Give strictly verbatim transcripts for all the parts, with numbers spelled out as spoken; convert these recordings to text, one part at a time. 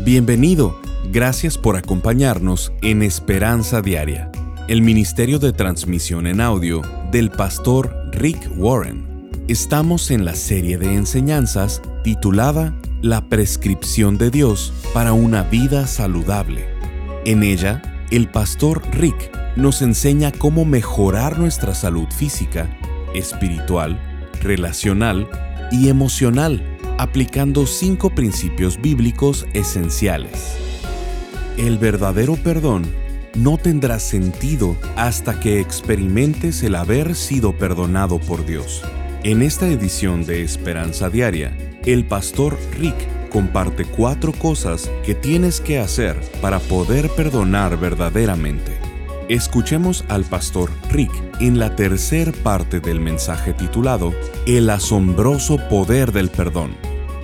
Bienvenido. Gracias por acompañarnos en Esperanza Diaria, el ministerio de transmisión en audio del pastor Rick Warren. Estamos en la serie de enseñanzas titulada La prescripción de Dios para una vida saludable. En ella, el pastor Rick nos enseña cómo mejorar nuestra salud física, espiritual, relacional y emocional, aplicando cinco principios bíblicos esenciales. El verdadero perdón no tendrá sentido hasta que experimentes el haber sido perdonado por Dios. En esta edición de Esperanza Diaria, el pastor Rick comparte cuatro cosas que tienes que hacer para poder perdonar verdaderamente. Escuchemos al pastor Rick en la tercera parte del mensaje titulado El asombroso poder del perdón.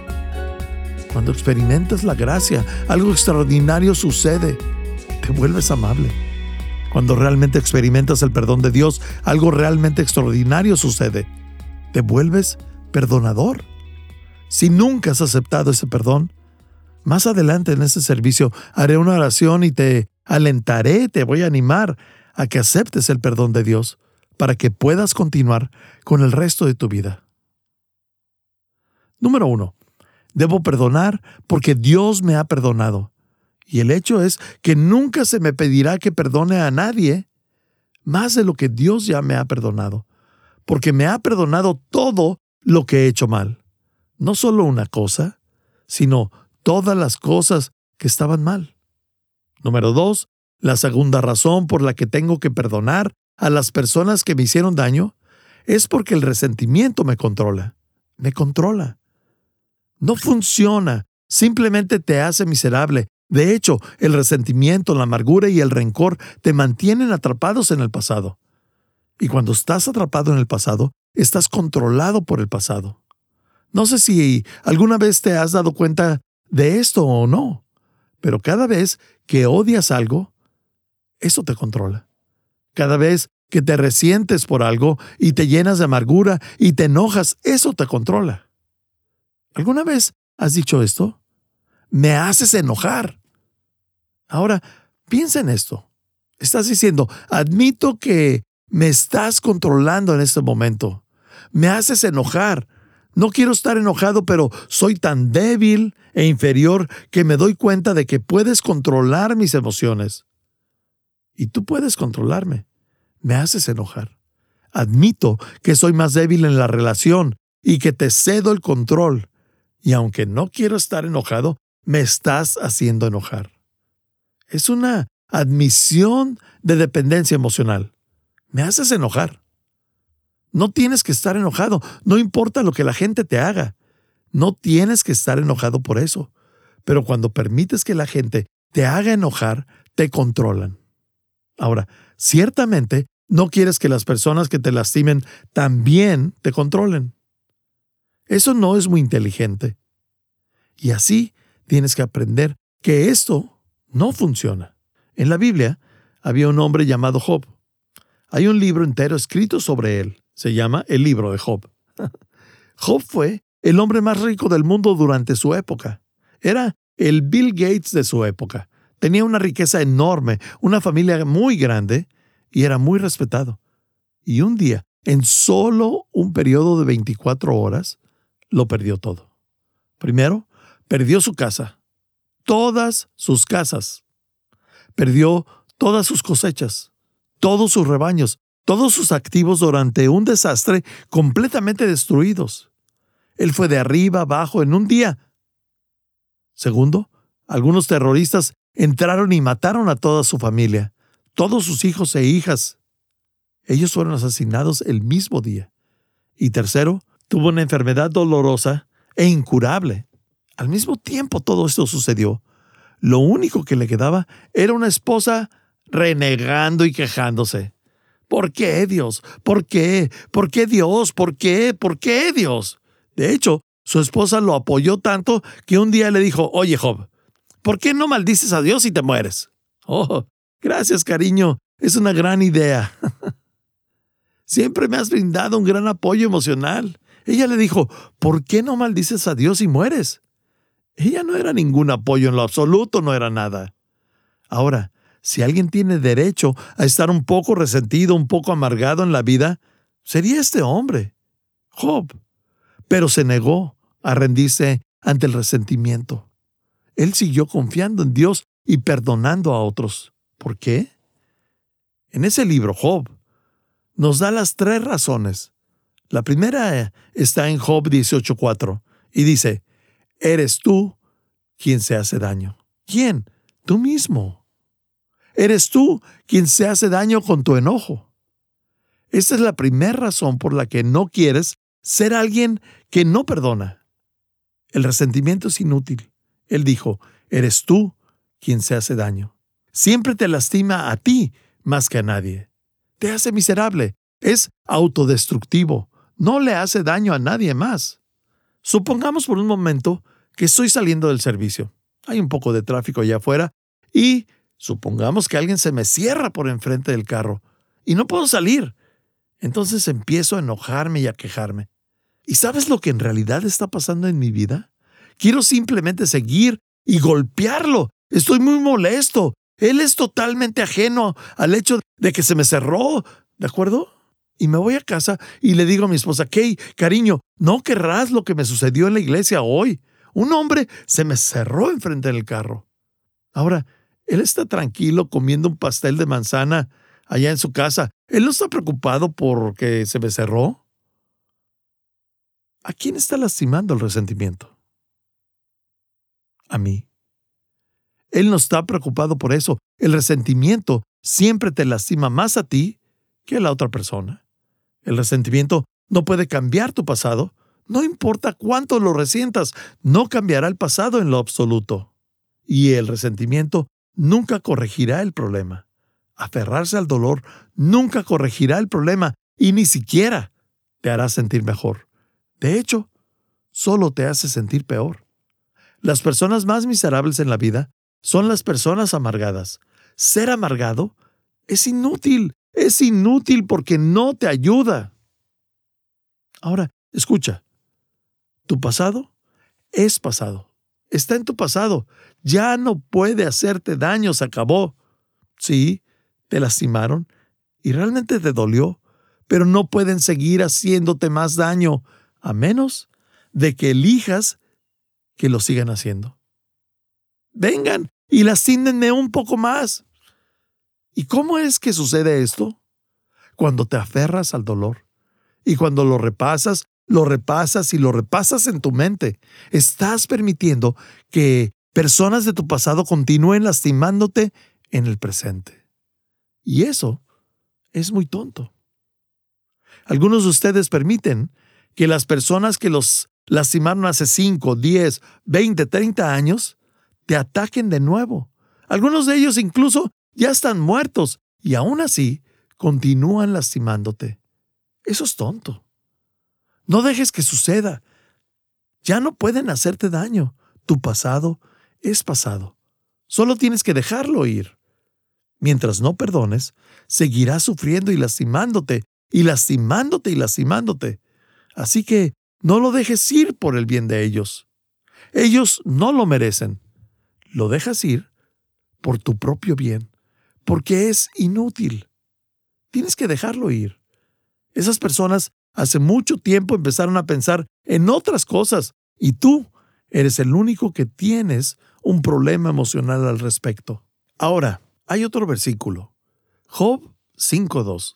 Cuando experimentas la gracia, algo extraordinario sucede. Te vuelves amable. Cuando realmente experimentas el perdón de Dios, algo realmente extraordinario sucede. Te vuelves perdonador. Si nunca has aceptado ese perdón, más adelante en este servicio haré una oración y te alentaré, te voy a animar a que aceptes el perdón de Dios para que puedas continuar con el resto de tu vida. Número uno. Debo perdonar porque Dios me ha perdonado. Y el hecho es que nunca se me pedirá que perdone a nadie más de lo que Dios ya me ha perdonado, porque me ha perdonado todo lo que he hecho mal. No solo una cosa, sino todas las cosas que estaban mal. Número dos, la segunda razón por la que tengo que perdonar a las personas que me hicieron daño es porque el resentimiento me controla. Me controla. No funciona, simplemente te hace miserable. De hecho, el resentimiento, la amargura y el rencor te mantienen atrapados en el pasado. Y cuando estás atrapado en el pasado, estás controlado por el pasado. No sé si alguna vez te has dado cuenta de esto o no, pero cada vez que odias algo, eso te controla. Cada vez que te resientes por algo y te llenas de amargura y te enojas, eso te controla. ¿Alguna vez has dicho esto? Me haces enojar. Ahora, piensa en esto. Estás diciendo, admito que me estás controlando en este momento. Me haces enojar. No quiero estar enojado, pero soy tan débil e inferior que me doy cuenta de que puedes controlar mis emociones. Y tú puedes controlarme. Me haces enojar. Admito que soy más débil en la relación y que te cedo el control. Y aunque no quiero estar enojado, me estás haciendo enojar. Es una admisión de dependencia emocional. Me haces enojar. No tienes que estar enojado. No importa lo que la gente te haga. No tienes que estar enojado por eso. Pero cuando permites que la gente te haga enojar, te controlan. Ahora, ciertamente, no quieres que las personas que te lastimen también te controlen. Eso no es muy inteligente. Y así tienes que aprender que esto no funciona. En la Biblia había un hombre llamado Job. Hay un libro entero escrito sobre él. Se llama el libro de Job. Job fue el hombre más rico del mundo durante su época. Era el Bill Gates de su época. Tenía una riqueza enorme, una familia muy grande y era muy respetado. Y un día, en solo un periodo de veinticuatro horas, lo perdió todo. Primero, perdió su casa, todas sus casas. Perdió todas sus cosechas, todos sus rebaños, todos sus activos durante un desastre completamente destruidos. Él fue de arriba abajo en un día. Segundo, algunos terroristas entraron y mataron a toda su familia, todos sus hijos e hijas. Ellos fueron asesinados el mismo día. Y tercero, tuvo una enfermedad dolorosa e incurable. Al mismo tiempo todo esto sucedió. Lo único que le quedaba era una esposa renegando y quejándose. ¿Por qué, Dios? ¿Por qué? ¿Por qué, Dios? ¿Por qué? ¿Por qué, Dios? De hecho, su esposa lo apoyó tanto que un día le dijo, oye, Job, ¿por qué no maldices a Dios y te mueres? Oh, gracias, cariño. Es una gran idea. Siempre me has brindado un gran apoyo emocional. Ella le dijo, ¿por qué no maldices a Dios y mueres? Ella no era ningún apoyo en lo absoluto, no era nada. Ahora, si alguien tiene derecho a estar un poco resentido, un poco amargado en la vida, sería este hombre, Job. Pero se negó a rendirse ante el resentimiento. Él siguió confiando en Dios y perdonando a otros. ¿Por qué? En ese libro, Job nos da las tres razones. La primera está en Job dieciocho cuatro y dice, eres tú quien se hace daño. ¿Quién? Tú mismo. Eres tú quien se hace daño con tu enojo. Esta es la primera razón por la que no quieres ser alguien que no perdona. El resentimiento es inútil. Él dijo, eres tú quien se hace daño. Siempre te lastima a ti más que a nadie. Te hace miserable. Es autodestructivo. No le hace daño a nadie más. Supongamos por un momento que estoy saliendo del servicio. Hay un poco de tráfico allá afuera y supongamos que alguien se me cierra por enfrente del carro y no puedo salir. Entonces empiezo a enojarme y a quejarme. ¿Y sabes lo que en realidad está pasando en mi vida? Quiero simplemente seguir y golpearlo. Estoy muy molesto. Él es totalmente ajeno al hecho de que se me cerró. ¿De acuerdo? Y me voy a casa y le digo a mi esposa, Kay, cariño, no querrás lo que me sucedió en la iglesia hoy. Un hombre se me cerró enfrente del carro. Ahora, él está tranquilo comiendo un pastel de manzana allá en su casa. Él no está preocupado porque se me cerró. ¿A quién está lastimando el resentimiento? A mí. Él no está preocupado por eso. El resentimiento siempre te lastima más a ti que a la otra persona. El resentimiento no puede cambiar tu pasado. No importa cuánto lo resientas, no cambiará el pasado en lo absoluto. Y el resentimiento nunca corregirá el problema. Aferrarse al dolor nunca corregirá el problema y ni siquiera te hará sentir mejor. De hecho, solo te hace sentir peor. Las personas más miserables en la vida son las personas amargadas. Ser amargado es inútil. Es inútil porque no te ayuda. Ahora, escucha. Tu pasado es pasado. Está en tu pasado. Ya no puede hacerte daño. Se acabó. Sí, te lastimaron y realmente te dolió, pero no pueden seguir haciéndote más daño a menos de que elijas que lo sigan haciendo. Vengan y lastímenme un poco más. ¿Y cómo es que sucede esto? Cuando te aferras al dolor y cuando lo repasas, lo repasas y lo repasas en tu mente, estás permitiendo que personas de tu pasado continúen lastimándote en el presente. Y eso es muy tonto. Algunos de ustedes permiten que las personas que los lastimaron hace cinco, diez, veinte, treinta años te ataquen de nuevo. Algunos de ellos incluso ya están muertos y aún así continúan lastimándote. Eso es tonto. No dejes que suceda. Ya no pueden hacerte daño. Tu pasado es pasado. Solo tienes que dejarlo ir. Mientras no perdones, seguirás sufriendo y lastimándote, y lastimándote y lastimándote. Así que no lo dejes ir por el bien de ellos. Ellos no lo merecen. Lo dejas ir por tu propio bien, porque es inútil. Tienes que dejarlo ir. Esas personas hace mucho tiempo empezaron a pensar en otras cosas y tú eres el único que tienes un problema emocional al respecto. Ahora, hay otro versículo, Job cinco dos.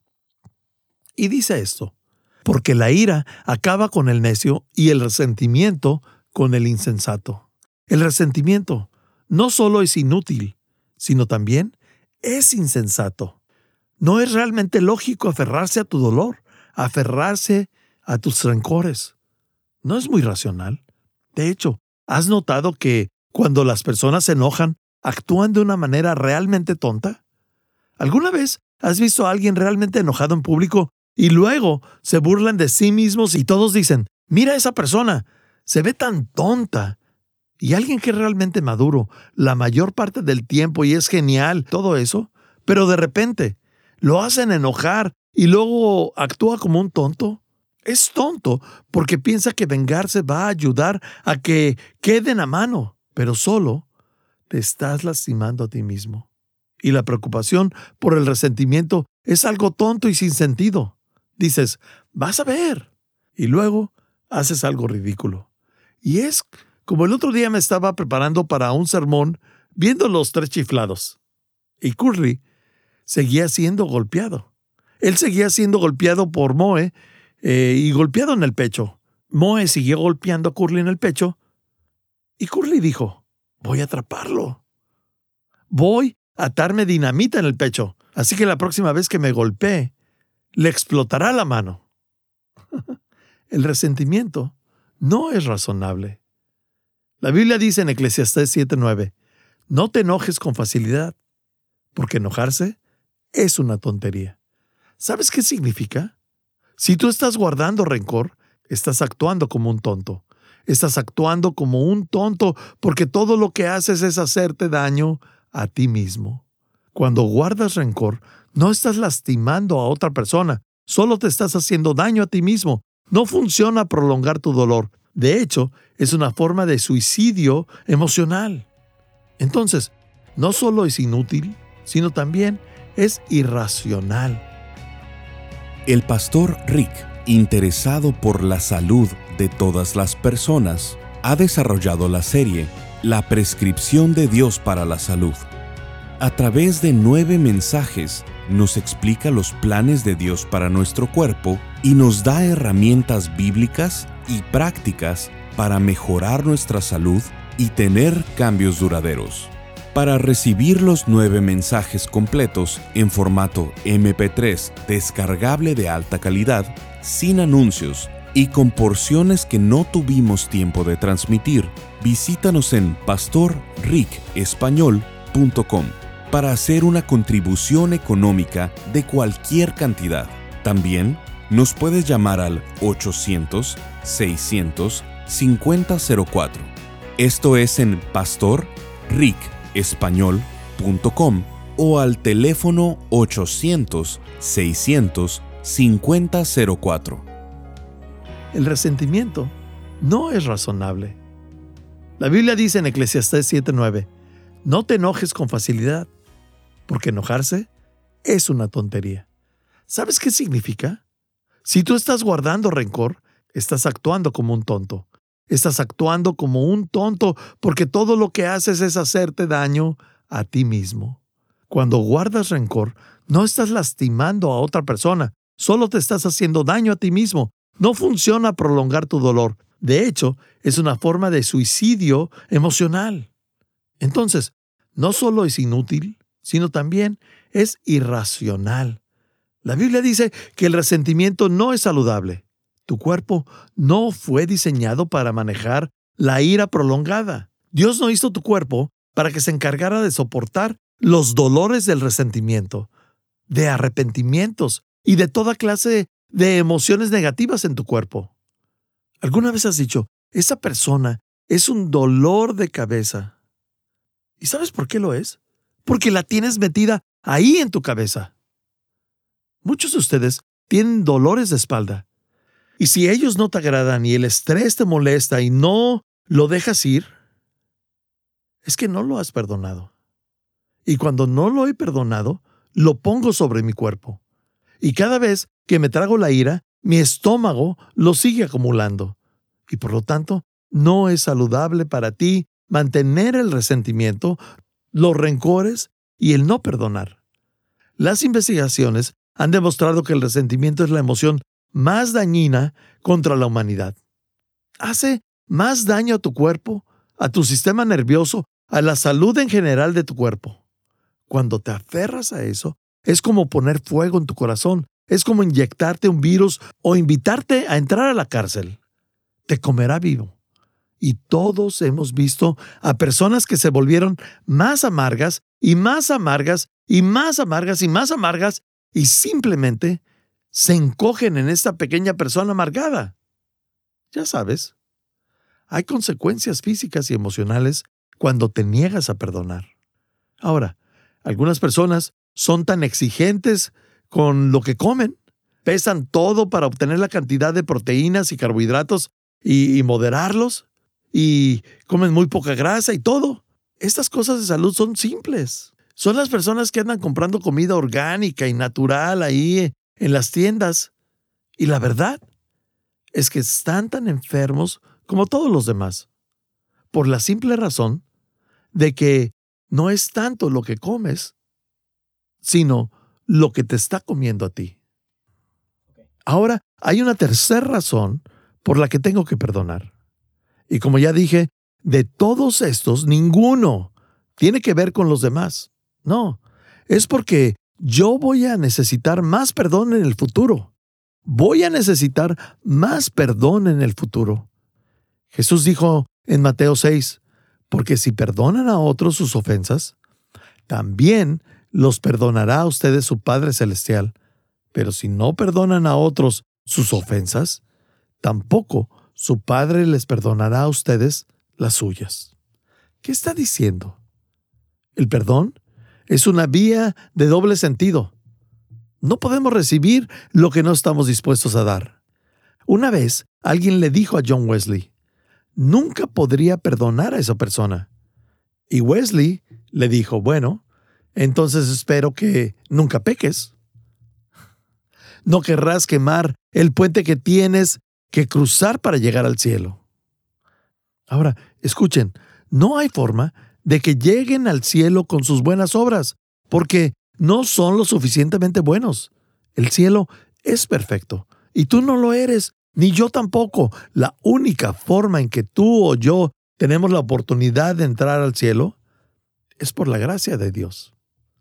Y dice esto, porque la ira acaba con el necio y el resentimiento con el insensato. El resentimiento no solo es inútil, sino también es insensato. No es realmente lógico aferrarse a tu dolor, aferrarse a tus rencores. No es muy racional. De hecho, ¿has notado que cuando las personas se enojan, actúan de una manera realmente tonta? ¿Alguna vez has visto a alguien realmente enojado en público y luego se burlan de sí mismos y todos dicen, mira a esa persona, se ve tan tonta? Y alguien que es realmente maduro la mayor parte del tiempo y es genial, todo eso, pero de repente lo hacen enojar y luego actúa como un tonto. Es tonto porque piensa que vengarse va a ayudar a que queden a mano, pero solo te estás lastimando a ti mismo. Y la preocupación por el resentimiento es algo tonto y sin sentido. Dices, vas a ver, y luego haces algo ridículo. Y es como el otro día me estaba preparando para un sermón viendo Los Tres Chiflados. Y Curly seguía siendo golpeado. Él seguía siendo golpeado por Moe eh, y golpeado en el pecho. Moe siguió golpeando a Curly en el pecho y Curly dijo, voy a atraparlo. Voy a atarme dinamita en el pecho, así que la próxima vez que me golpee, le explotará la mano. El resentimiento no es razonable. La Biblia dice en Eclesiastés siete nueve, no te enojes con facilidad, porque enojarse es una tontería. ¿Sabes qué significa? Si tú estás guardando rencor, estás actuando como un tonto. Estás actuando como un tonto porque todo lo que haces es hacerte daño a ti mismo. Cuando guardas rencor, no estás lastimando a otra persona, solo te estás haciendo daño a ti mismo. No funciona prolongar tu dolor. De hecho, es una forma de suicidio emocional. Entonces, no solo es inútil, sino también es irracional. El pastor Rick, interesado por la salud de todas las personas, ha desarrollado la serie La prescripción de Dios para la salud. A través de nueve mensajes, nos explica los planes de Dios para nuestro cuerpo y nos da herramientas bíblicas y prácticas para mejorar nuestra salud y tener cambios duraderos. Para recibir los nueve mensajes completos en formato eme pe tres descargable de alta calidad, sin anuncios y con porciones que no tuvimos tiempo de transmitir, visítanos en pastor rick español punto com para hacer una contribución económica de cualquier cantidad. También nos puedes llamar al ochocientos, seiscientos, cincuenta cero cuatro. Esto es en pastor rick español punto com o al teléfono ochocientos, seiscientos, cincuenta cero cuatro. El resentimiento no es razonable. La Biblia dice en Eclesiastés siete nueve, no te enojes con facilidad, porque enojarse es una tontería. ¿Sabes qué significa? Si tú estás guardando rencor, estás actuando como un tonto. Estás actuando como un tonto porque todo lo que haces es hacerte daño a ti mismo. Cuando guardas rencor, no estás lastimando a otra persona, solo te estás haciendo daño a ti mismo. No funciona prolongar tu dolor. De hecho, es una forma de suicidio emocional. Entonces, no solo es inútil, sino también es irracional. La Biblia dice que el resentimiento no es saludable. Tu cuerpo no fue diseñado para manejar la ira prolongada. Dios no hizo tu cuerpo para que se encargara de soportar los dolores del resentimiento, de arrepentimientos y de toda clase de emociones negativas en tu cuerpo. ¿Alguna vez has dicho, esa persona es un dolor de cabeza? ¿Y sabes por qué lo es? Porque la tienes metida ahí en tu cabeza. Muchos de ustedes tienen dolores de espalda. Y si ellos no te agradan y el estrés te molesta y no lo dejas ir, es que no lo has perdonado. Y cuando no lo he perdonado, lo pongo sobre mi cuerpo. Y cada vez que me trago la ira, mi estómago lo sigue acumulando. Y por lo tanto, no es saludable para ti mantener el resentimiento, los rencores y el no perdonar. Las investigaciones han demostrado que el resentimiento es la emoción más dañina contra la humanidad. Hace más daño a tu cuerpo, a tu sistema nervioso, a la salud en general de tu cuerpo. Cuando te aferras a eso, es como poner fuego en tu corazón, es como inyectarte un virus o invitarte a entrar a la cárcel. Te comerá vivo. Y todos hemos visto a personas que se volvieron más amargas y más amargas y más amargas y más amargas y simplemente se encogen en esta pequeña persona amargada. Ya sabes, hay consecuencias físicas y emocionales cuando te niegas a perdonar. Ahora, algunas personas son tan exigentes con lo que comen, pesan todo para obtener la cantidad de proteínas y carbohidratos y, y moderarlos, y comen muy poca grasa y todo. Estas cosas de salud son simples. Son las personas que andan comprando comida orgánica y natural ahí en las tiendas. Y la verdad es que están tan enfermos como todos los demás, por la simple razón de que no es tanto lo que comes, sino lo que te está comiendo a ti. Ahora, hay una tercera razón por la que tengo que perdonar. Y como ya dije, de todos estos, ninguno tiene que ver con los demás. No, es porque yo voy a necesitar más perdón en el futuro. Voy a necesitar más perdón en el futuro. Jesús dijo en Mateo seis, porque si perdonan a otros sus ofensas, también los perdonará a ustedes su Padre Celestial. Pero si no perdonan a otros sus ofensas, tampoco su Padre les perdonará a ustedes las suyas. ¿Qué está diciendo? El perdón es una vía de doble sentido. No podemos recibir lo que no estamos dispuestos a dar. Una vez, alguien le dijo a John Wesley, nunca podría perdonar a esa persona. Y Wesley le dijo, bueno, entonces espero que nunca peques. No querrás quemar el puente que tienes que cruzar para llegar al cielo. Ahora, escuchen, no hay forma de que lleguen al cielo con sus buenas obras, porque no son lo suficientemente buenos. El cielo es perfecto, y tú no lo eres, ni yo tampoco. La única forma en que tú o yo tenemos la oportunidad de entrar al cielo es por la gracia de Dios,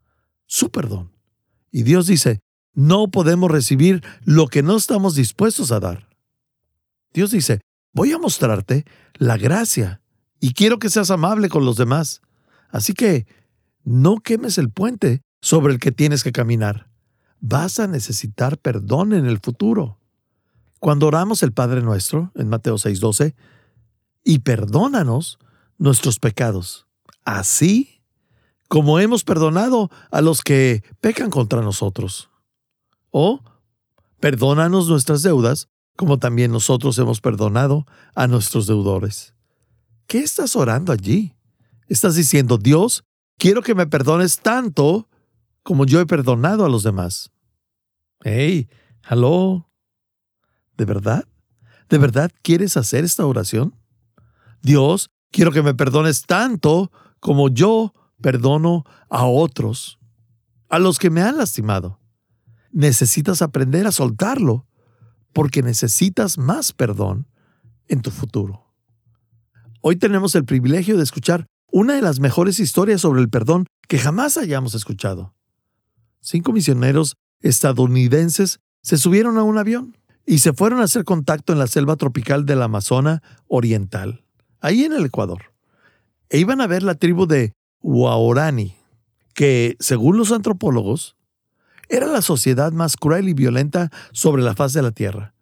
su perdón. Y Dios dice, no podemos recibir lo que no estamos dispuestos a dar. Dios dice, voy a mostrarte la gracia y quiero que seas amable con los demás. Así que no quemes el puente sobre el que tienes que caminar. Vas a necesitar perdón en el futuro. Cuando oramos el Padre Nuestro, en Mateo seis doce, y perdónanos nuestros pecados, así como hemos perdonado a los que pecan contra nosotros. O, perdónanos nuestras deudas, como también nosotros hemos perdonado a nuestros deudores. ¿Qué estás orando allí? Estás diciendo, Dios, quiero que me perdones tanto como yo he perdonado a los demás. Hey, hello. ¿De verdad? ¿De verdad quieres hacer esta oración? Dios, quiero que me perdones tanto como yo perdono a otros, a los que me han lastimado. Necesitas aprender a soltarlo, porque necesitas más perdón en tu futuro. Hoy tenemos el privilegio de escuchar una de las mejores historias sobre el perdón que jamás hayamos escuchado. Cinco misioneros estadounidenses se subieron a un avión y se fueron a hacer contacto en la selva tropical del Amazonas Oriental, ahí en el Ecuador. E iban a ver la tribu de Waorani, que, según los antropólogos, era la sociedad más cruel y violenta sobre la faz de la tierra.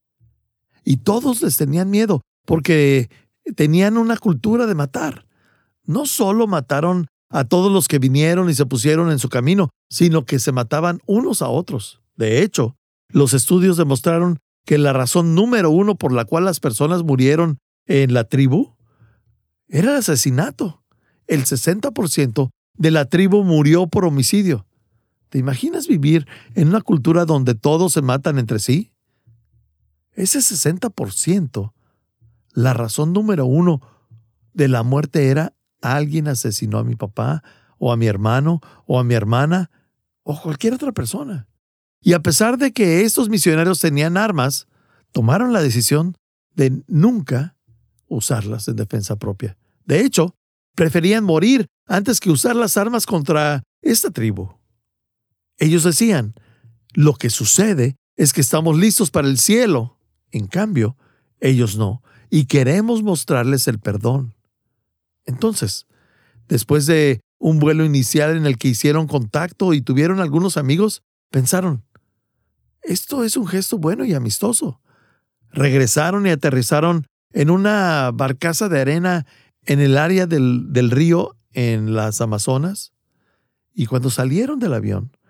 Y todos les tenían miedo, porque tenían una cultura de matar. No solo mataron a todos los que vinieron y se pusieron en su camino, sino que se mataban unos a otros. De hecho, los estudios demostraron que la razón número uno por la cual las personas murieron en la tribu era el asesinato. El sesenta por ciento de la tribu murió por homicidio. ¿Te imaginas vivir en una cultura donde todos se matan entre sí? Ese sesenta por ciento, la razón número uno de la muerte era alguien asesinó a mi papá, o a mi hermano, o a mi hermana, o cualquier otra persona. Y a pesar de que estos misioneros tenían armas, tomaron la decisión de nunca usarlas en defensa propia. De hecho, preferían morir antes que usar las armas contra esta tribu. Ellos decían, lo que sucede es que estamos listos para el cielo. En cambio, ellos no, y queremos mostrarles el perdón. Entonces, después de un vuelo inicial en el que hicieron contacto y tuvieron algunos amigos, pensaron, esto es un gesto bueno y amistoso. Regresaron y aterrizaron en una barcaza de arena en el área del, del río en las Amazonas. Y cuando salieron del avión,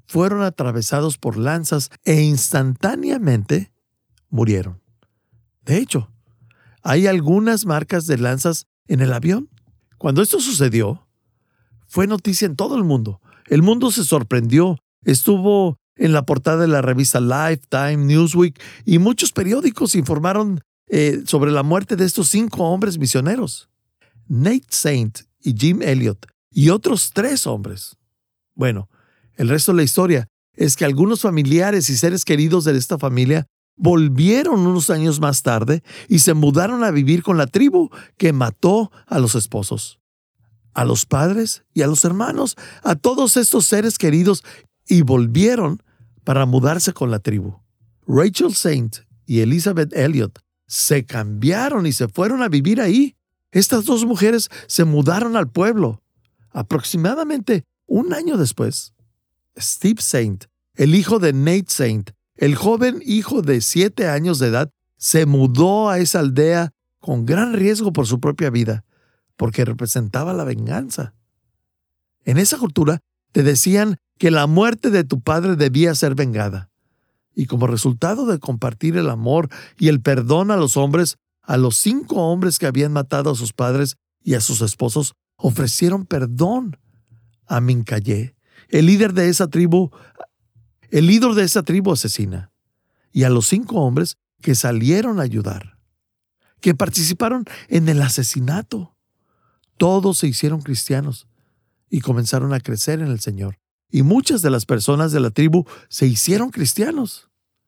fueron atravesados por lanzas e instantáneamente murieron. De hecho, hay algunas marcas de lanzas en el avión. Cuando esto sucedió, fue noticia en todo el mundo. El mundo se sorprendió. Estuvo en la portada de la revista Lifetime, Newsweek, y muchos periódicos informaron eh, sobre la muerte de estos cinco hombres misioneros. Nate Saint y Jim Elliot y otros tres hombres. Bueno, el resto de la historia es que algunos familiares y seres queridos de esta familia volvieron unos años más tarde y se mudaron a vivir con la tribu que mató a los esposos, a los padres y a los hermanos, a todos estos seres queridos, y volvieron para mudarse con la tribu. Rachel Saint y Elizabeth Elliot se cambiaron y se fueron a vivir ahí. Estas dos mujeres se mudaron al pueblo. Aproximadamente un año después, Steve Saint, el hijo de Nate Saint, el joven hijo de siete años de edad, se mudó a esa aldea con gran riesgo por su propia vida, porque representaba la venganza. En esa cultura te decían que la muerte de tu padre debía ser vengada. Y como resultado de compartir el amor y el perdón a los hombres, a los cinco hombres que habían matado a sus padres y a sus esposos, ofrecieron perdón a Mincayé, el líder de esa tribu, el líder de esa tribu asesina, y a los cinco hombres que salieron a ayudar, que participaron en el asesinato. Todos se hicieron cristianos y comenzaron a crecer en el Señor. Y muchas de las personas de la tribu se hicieron cristianos.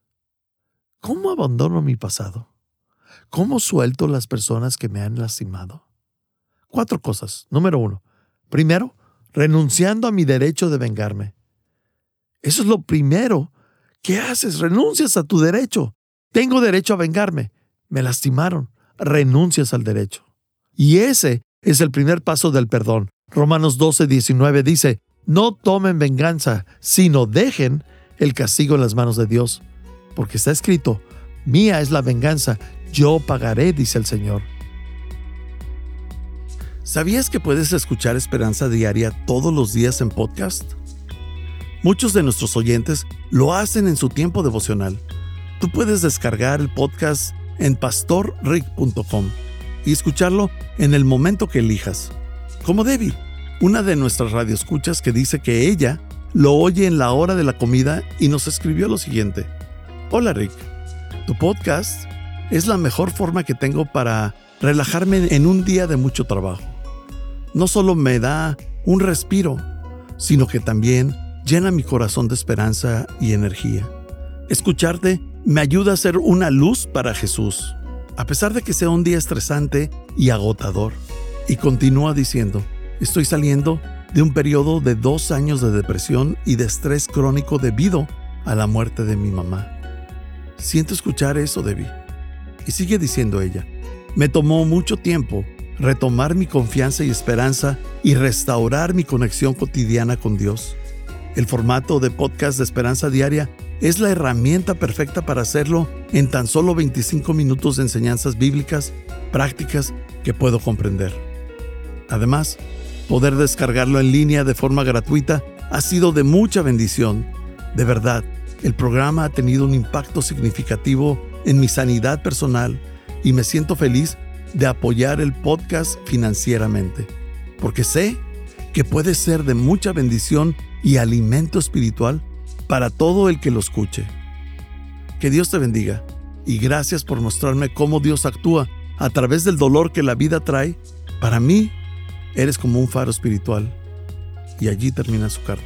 ¿Cómo abandono mi pasado? ¿Cómo suelto las personas que me han lastimado? Cuatro cosas. Número uno. Primero, renunciando a mi derecho de vengarme. Eso es lo primero que haces. Renuncias a tu derecho. Tengo derecho a vengarme. Me lastimaron. Renuncias al derecho. Y ese es el primer paso del perdón. Romanos doce, diecinueve dice, no tomen venganza, sino dejen el castigo en las manos de Dios. Porque está escrito, mía es la venganza, yo pagaré, dice el Señor. ¿Sabías que puedes escuchar Esperanza Diaria todos los días en podcast? Muchos de nuestros oyentes lo hacen en su tiempo devocional. Tú puedes descargar el podcast en pastor rick punto com y escucharlo en el momento que elijas. Como Debbie, una de nuestras radioescuchas que dice que ella lo oye en la hora de la comida y nos escribió lo siguiente. Hola Rick, tu podcast es la mejor forma que tengo para relajarme en un día de mucho trabajo. No solo me da un respiro, sino que también llena mi corazón de esperanza y energía. Escucharte me ayuda a ser una luz para Jesús, a pesar de que sea un día estresante y agotador. Y continúa diciendo, estoy saliendo de un periodo de dos años de depresión y de estrés crónico debido a la muerte de mi mamá. Siento escuchar eso, Debbie. Y sigue diciendo ella, me tomó mucho tiempo retomar mi confianza y esperanza y restaurar mi conexión cotidiana con Dios. El formato de podcast de Esperanza Diaria es la herramienta perfecta para hacerlo en tan solo veinticinco minutos de enseñanzas bíblicas prácticas que puedo comprender. Además, poder descargarlo en línea de forma gratuita ha sido de mucha bendición. De verdad, el programa ha tenido un impacto significativo en mi sanidad personal y me siento feliz de apoyar el podcast financieramente, porque sé que puede ser de mucha bendición y alimento espiritual para todo el que lo escuche. Que Dios te bendiga y gracias por mostrarme cómo Dios actúa a través del dolor que la vida trae. Para mí, eres como un faro espiritual. Y allí termina su carta.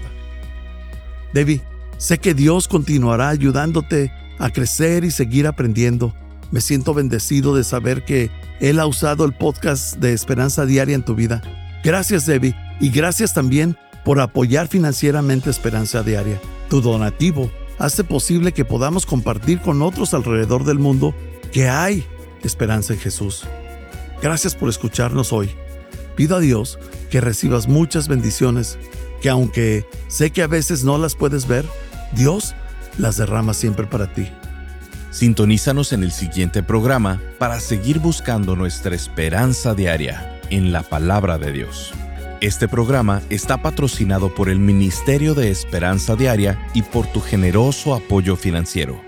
Debbie, sé que Dios continuará ayudándote a crecer y seguir aprendiendo. Me siento bendecido de saber que Él ha usado el podcast de Esperanza Diaria en tu vida. Gracias, Debbie, y gracias también por apoyar financieramente Esperanza Diaria. Tu donativo hace posible que podamos compartir con otros alrededor del mundo que hay esperanza en Jesús. Gracias por escucharnos hoy. Pido a Dios que recibas muchas bendiciones, que aunque sé que a veces no las puedes ver, Dios las derrama siempre para ti. Sintonízanos en el siguiente programa para seguir buscando nuestra esperanza diaria en la palabra de Dios. Este programa está patrocinado por el Ministerio de Esperanza Diaria y por tu generoso apoyo financiero.